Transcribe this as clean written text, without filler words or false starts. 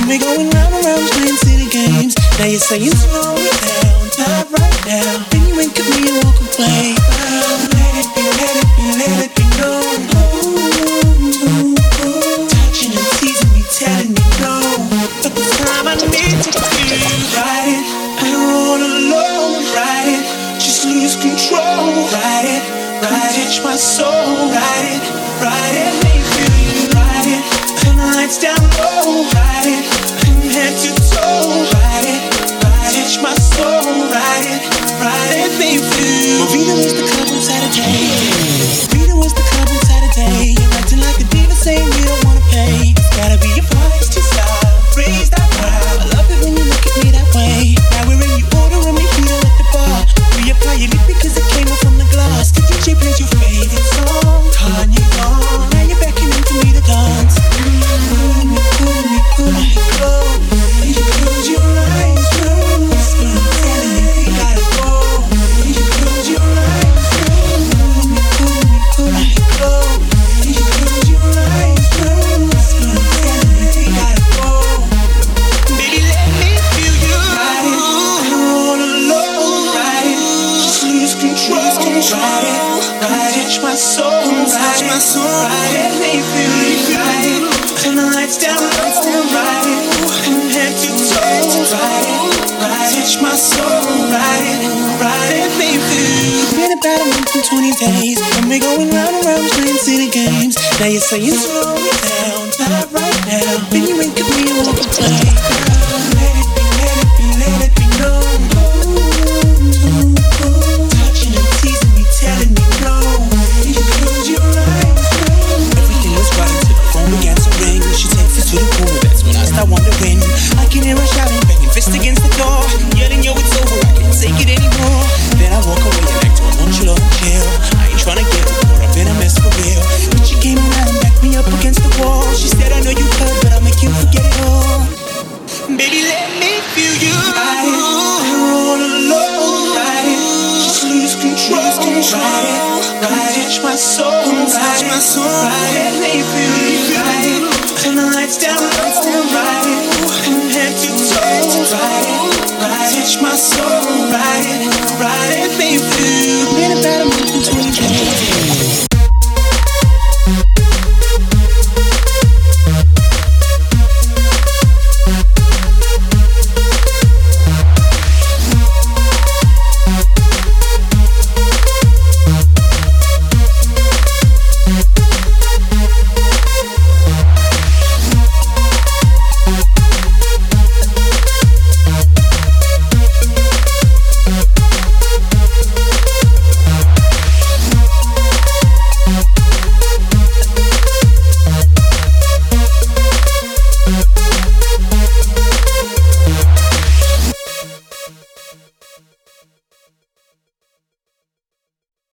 we're going round and round playing silly games. Now you're saying slow it down, not right now. Then you wink at me and walk away. Let it be, let it be, let it be known. Touching and teasing me, telling me no. But this time I need to feel right. We're all alone, right? Just lose control, right? Right, touch my soul, right? Right, make me feel you, right? Turn the lights down low, right? From head to toe, right? Right, touch my soul, right? Right, make me feel. Marina was the club on Saturday. Marina was the club on Saturday. You're acting like a diva, saying you don't wanna pay. It's gotta be your price to stop. Raise that crowd. I love it when you look at me that way. Now we're in, you order and we heat at the bar. Reapply your lip because it came off from the glass. The DJ plays your favorite song, Kanye on. Now you're beckoning to me to dance. Pulling me close. You close your eyes, close. I'm telling you, you gotta go. You close your eyes, close. Pulling me close. You close your eyes, close. I'm telling you, you gotta go. Baby, let me feel you. Right, we're all alone, right? Just lose control, right? Touch my soul, right? Right, let me feel you, right? Turn the lights down, right? From head to toe, right? Right, touch my soul, right? Right, let me feel. Been about a month and 20 days, and we're going round and round playing silly games. Now you're saying slow it down, not right now. Then you wink at me and walk away. Let it be, let it be, let it be known. Touching and teasing me, telling me no. You close your eyes. Everything was right until the phone began to ring. She takes us to the corner, that's when I start wondering. I can hear her shouting, banging fist against the door, yelling, yo, it's over, I can't take it anymore. Then I walk away and act all nonchalant and chill. I ain't tryna get caught up in a mess for real. But she came around and backed me up against the wall. She said, I know you heard, but I'll make you forget it all. Baby, let me feel you. Right, we're all alone, right? Just lose control, right? Right, touch my soul, right? Right, let me feel you, right? Turn the lights down, right? From head to toe, right? Right, touch my soul, right? Right, let me feel. Been about a month and 20 days.